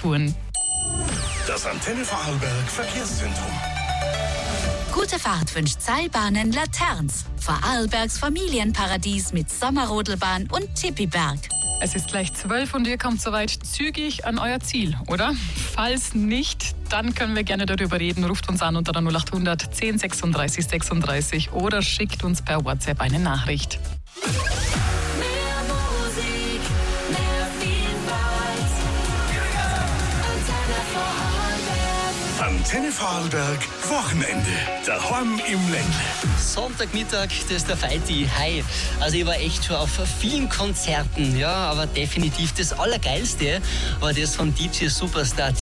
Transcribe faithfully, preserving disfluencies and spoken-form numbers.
Temperaturen. Das Antenne Vorarlberg Verkehrszentrum. Gute Fahrt wünscht Seilbahnen Laterns. Vorarlbergs Familienparadies mit Sommerrodelbahn und Tippiberg. Es ist gleich zwölf und ihr kommt soweit zügig an euer Ziel, oder? Falls nicht, dann können wir gerne darüber reden. Ruft uns an unter der null acht hundert zehn sechsunddreißig sechsunddreißig oder schickt uns per WhatsApp eine Nachricht. Mehr Musik, mehr Vielfalt. Antenne Vorarlberg. Antenne Vorarlberg Wochenende. Daheim im Ländle. Sonntagmittag, das ist der Feiti. Hi. Also ich war echt schon auf vielen Konzerten, ja, aber definitiv das Allergeilste war das von D J Superstar